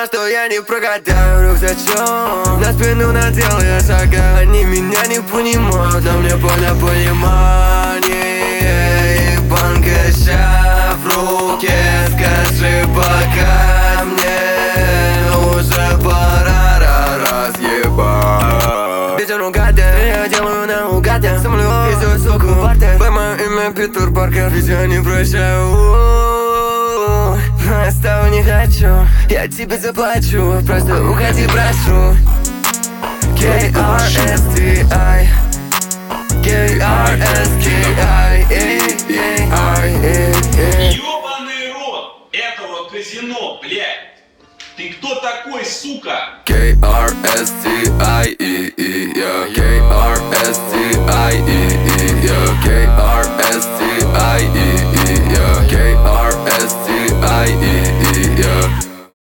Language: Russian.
знала, что я не прогадаю рюкзачок. На спину надел я шага. Они меня не понимают, но мне больно понимание. И банка ща в руке. Скажи пока, мне уже пора разъебать. Ветер угаден, я делаю наугад. Со мной везет суку в парте. Мое имя Питер Паркер, ведь я не прощаю. Но оставу не хочу, я тебе заплачу. Просто уходи, прошу. K-R-S-T-I K-R-S-T-I Ёбаный рот этого казино, блядь. Ты кто такой, сука? K-R-S-T-I K-R-S-T-I